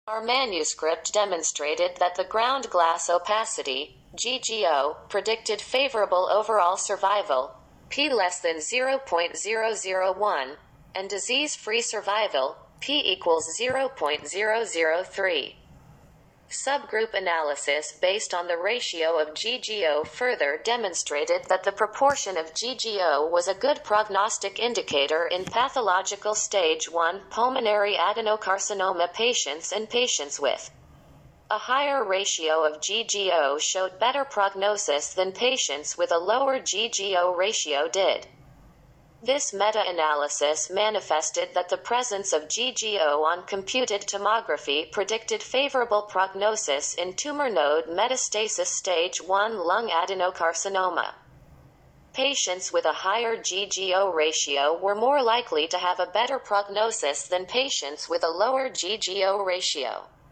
Our manuscript demonstrated that the ground glass opacity, GGO, predicted favorable overall survival, p less than 0.001, and disease-free survival, p equals 0.003. Subgroup analysis based on the ratio of GGO further demonstrated that the proportion of GGO was a good prognostic indicator in pathological stage 1 pulmonary adenocarcinoma patients and patients with a higher ratio of GGO showed better prognosis than patients with a lower GGO ratio did. This meta-analysis manifested that the presence of GGO on computed tomography predicted favorable prognosis in tumor node metastasis stage 1 lung adenocarcinoma. Patients with a higher GGO ratio were more likely to have a better prognosis than patients with a lower GGO ratio.